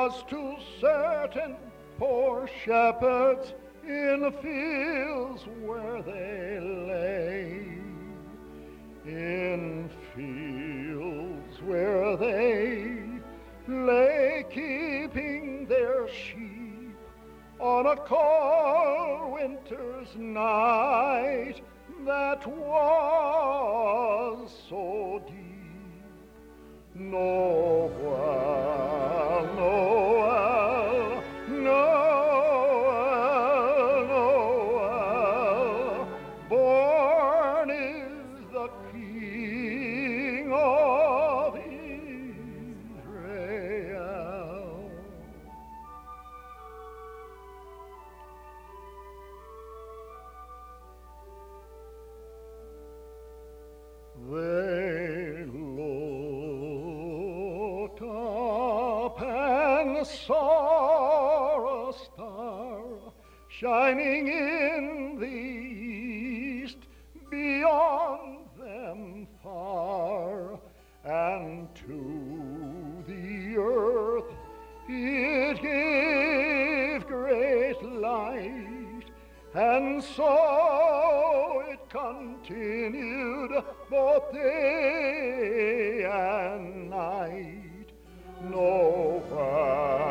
'twas to certain poor shepherds in the fields where they lay, in fields where they lay keeping their sheep on a cold winter's night that was so deep. Noel, Noel, Noel, Noel, born is the King of Israel. They looked up and saw a star shining in the east, beyond them far, and to the earth it gave great light, and so it continued both day and night. Nowhere